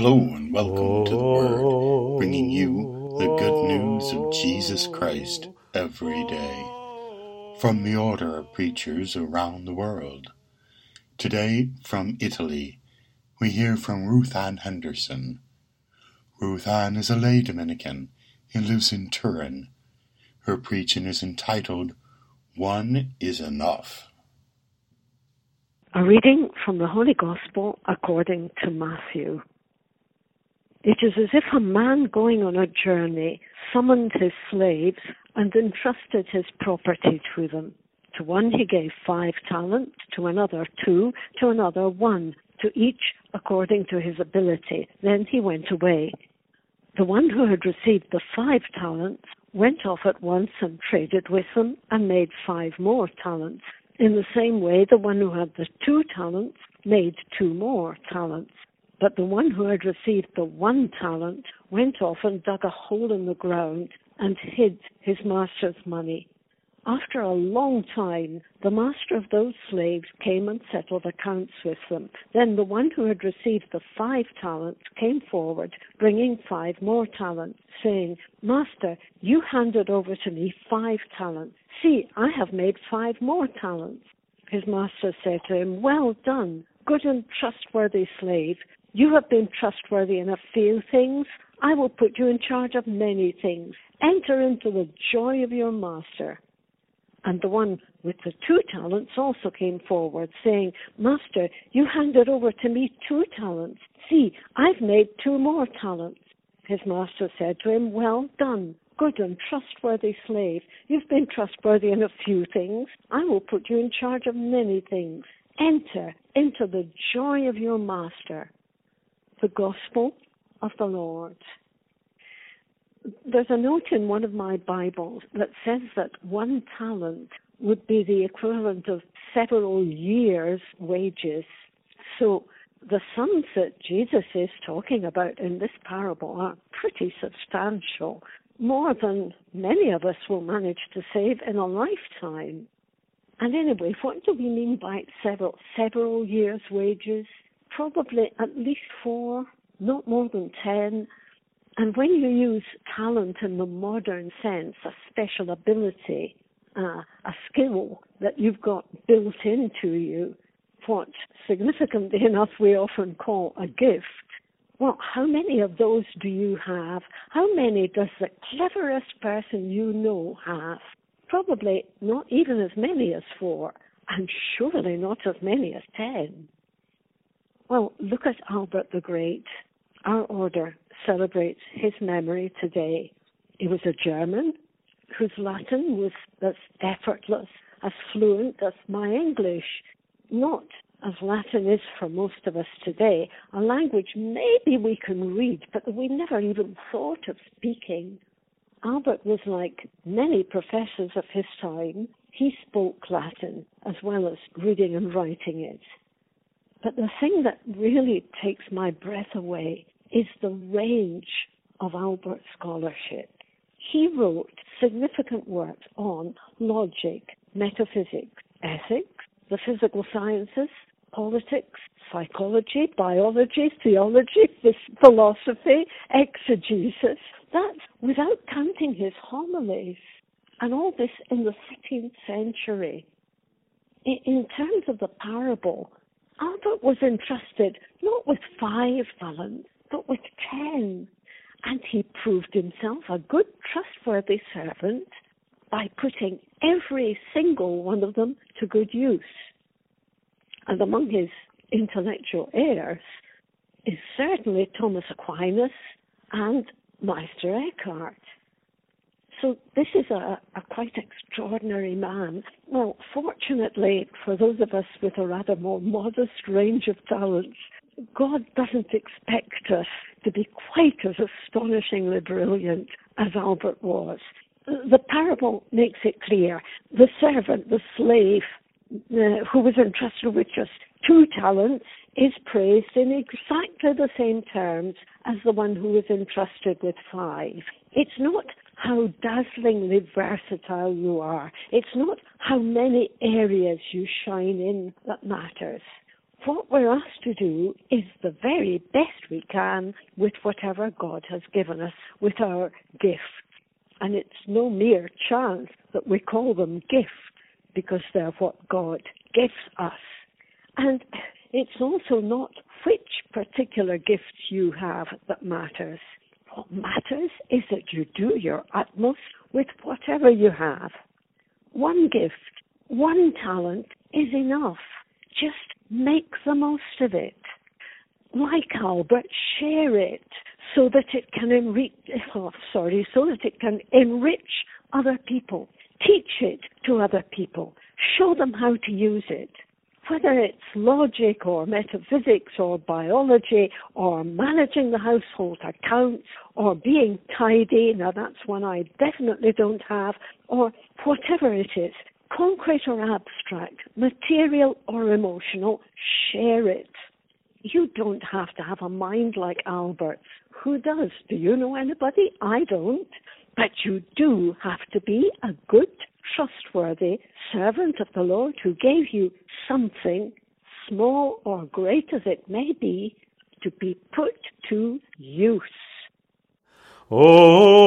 Hello and welcome to the Word, bringing you the good news of Jesus Christ every day, from the order of preachers around the world. Today, from Italy, we hear from Ruth Ann Henderson. Ruth Ann is a lay Dominican who lives in Turin. Her preaching is entitled, One is Enough. A reading from the Holy Gospel according to Matthew. It is as if a man going on a journey summoned his slaves and entrusted his property to them. To one he gave 5 talents, to another 2, to another 1, to each according to his ability. Then he went away. The one who had received the 5 talents went off at once and traded with them and made 5 more talents. In the same way, the one who had the 2 talents made 2 more talents. But the one who had received the 1 talent went off and dug a hole in the ground and hid his master's money. After a long time, the master of those slaves came and settled accounts with them. Then the one who had received the 5 talents came forward, bringing 5 more talents, saying, Master, you handed over to me 5 talents. See, I have made 5 more talents. His master said to him, Well done, good and trustworthy slave. You have been trustworthy in a few things. I will put you in charge of many things. Enter into the joy of your master. And the one with the 2 talents also came forward, saying, Master, you handed over to me 2 talents. See, I've made 2 more talents. His master said to him, Well done, good and trustworthy slave. You've been trustworthy in a few things. I will put you in charge of many things. Enter into the joy of your master. The Gospel of the Lord. There's a note in one of my Bibles that says that 1 talent would be the equivalent of several years' wages. So the sums that Jesus is talking about in this parable are pretty substantial, more than many of us will manage to save in a lifetime. And anyway, what do we mean by several years' wages? Probably at least 4, not more than 10. And when you use talent in the modern sense, a special ability, a skill that you've got built into you, what significantly enough we often call a gift, well, how many of those do you have? How many does the cleverest person you know have? Probably not even as many as 4, and surely not as many as 10. Well, look at Albert the Great. Our order celebrates his memory today. He was a German whose Latin was as effortless, as fluent as my English, not as Latin is for most of us today, a language maybe we can read, but that we never even thought of speaking. Albert was like many professors of his time. He spoke Latin as well as reading and writing it. But the thing that really takes my breath away is the range of Albert's scholarship. He wrote significant works on logic, metaphysics, ethics, the physical sciences, politics, psychology, biology, theology, philosophy, exegesis. That's without counting his homilies. And all this in the 16th century. In terms of the parable, Albert was entrusted not with 5 talents, but with 10. And he proved himself a good, trustworthy servant by putting every single one of them to good use. And among his intellectual heirs is certainly Thomas Aquinas and Meister Eckhart. So this is a quite extraordinary man. Well, fortunately for those of us with a rather more modest range of talents, God doesn't expect us to be quite as astonishingly brilliant as Albert was. The parable makes it clear. The servant, the slave, who was entrusted with just 2 talents, is praised in exactly the same terms as the one who was entrusted with 5. It's not how dazzlingly versatile you are. It's not how many areas you shine in that matters. What we're asked to do is the very best we can with whatever God has given us, with our gifts. And it's no mere chance that we call them gifts, because they're what God gives us. And it's also not which particular gifts you have that matters. What matters is that you do your utmost with whatever you have. One gift, one talent is enough. Just make the most of it. Like Albert, share it so that it can enrich other people. Teach it to other people. Show them how to use it. Whether it's logic or metaphysics or biology or managing the household accounts or being tidy, now that's one I definitely don't have, or whatever it is, concrete or abstract, material or emotional, share it. You don't have to have a mind like Albert's. Who does? Do you know anybody? I don't. But you do have to be a good, trustworthy servant of the Lord who gave you something, small or great as it may be, to be put to use. Oh.